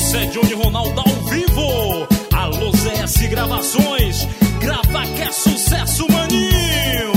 Isso é Johnny Ronaldo ao vivo. Alô ZS Gravações, grava que é sucesso, maninho.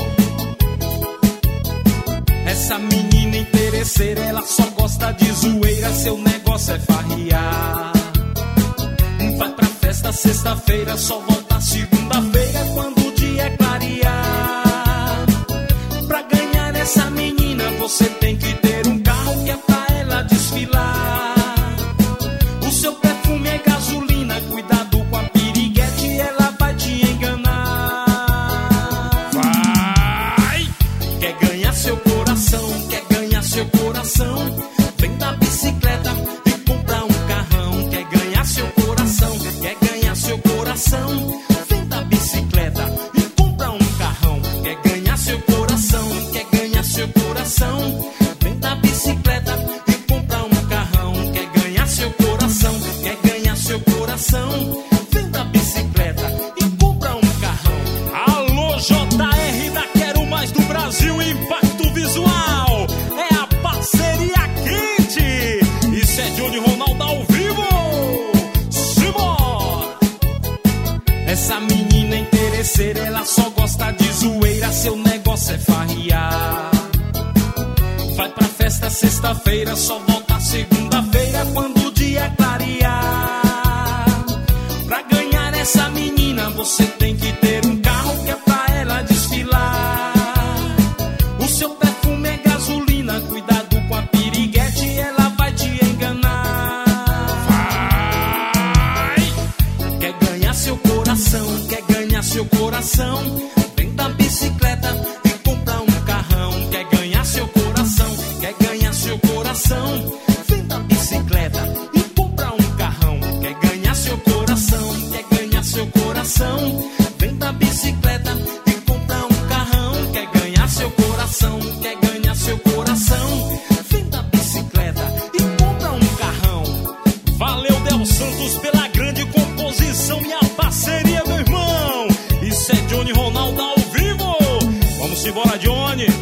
Essa menina interesseira, ela só gosta de zoeira, seu negócio é farriar. Vai pra festa sexta-feira, só volta segunda-feira quando o dia é clarear. Pra ganhar essa menina você tem que ter um carro que é pra ela desfilar. O seu perfume é gasolina, cuidado com a piriguete, ela vai te enganar. Vai! Quer ganhar seu coração, quer ganhar seu coração, vem da bicicleta e compra um carrão. Quer ganhar seu coração, quer ganhar seu coração, vem da bicicleta e compra um carrão. Quer ganhar seu coração, quer ganhar seu coração, vem da bicicleta e compra um carrão. Quer ganhar seu coração, quer ganhar seu coração, vem da bicicleta e compra um carrão. Alô JR da Quero Mais do Brasil, Impacto Visual, é a parceria quente. Isso é Johnny Ronaldo ao vivo. Simbora! Essa menina interesseira, ela só gosta de zoeira, seu negócio é farriar. Vai pra festa sexta-feira, só volta segunda-feira quando o dia é clarear. Pra ganhar essa menina você tem que ter um carro que é pra ela desfilar. O seu perfume é gasolina, cuidado com a piriguete, ela vai te enganar. Vai! Quer ganhar seu coração, quer ganhar seu coração, vem da bicicleta e compra um carrão. Quer ganhar seu coração, quer ganhar seu coração, vem da bicicleta e compra um carrão. Quer ganhar seu coração, quer ganhar seu coração, vem da bicicleta e compra um carrão. Quer ganhar seu coração, quer ganhar seu coração, vem da bicicleta e compra um carrão. Valeu, Del Santos, pela grande composição e a parceria, meu irmão. Isso é Johnny Ronaldo ao vivo. Vamos embora, Johnny.